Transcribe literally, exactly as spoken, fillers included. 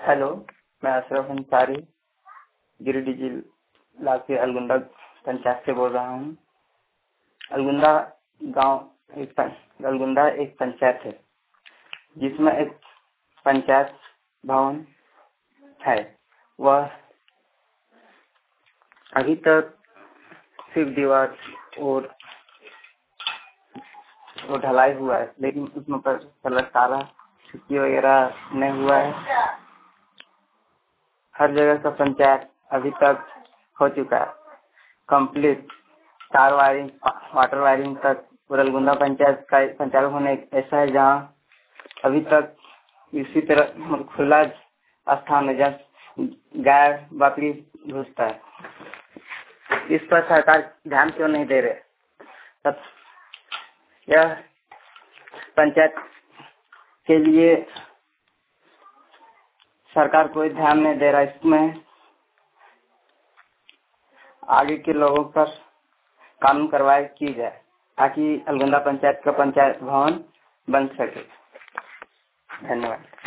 Hello, मैं अशरफ अंसारी गिरिडीह जिला के अलगुंदा पंचायत से बोल रहा हूँ। अलगुंदा गांव एक अलगुंदा एक पंचायत है जिसमें एक पंचायत भवन है। वह अभी तक सिर्फ दीवार और वो ढलाई हुआ है, लेकिन उसमें पर पलस्तारा छुट्टी वगैरह नहीं हुआ है। हर जगह का पंचायत अभी तक हो चुका है कंप्लीट, तार वायरिंग, वाटर वायरिंग तक। और अलगुंदा पंचायत का संचालक होने ऐसा है जहाँ अभी तक इसी तरह खुला स्थान है जहाँ गाय बकरी घुसता है। इस पर सरकार ध्यान क्यों नहीं दे रहे? तब यह पंचायत के लिए सरकार कोई ध्यान नहीं दे रहा। इसमें आगे के लोगों पर कानून कार्रवाई की जाए ताकि अलगुंदा पंचायत का पंचायत भवन बन सके। धन्यवाद।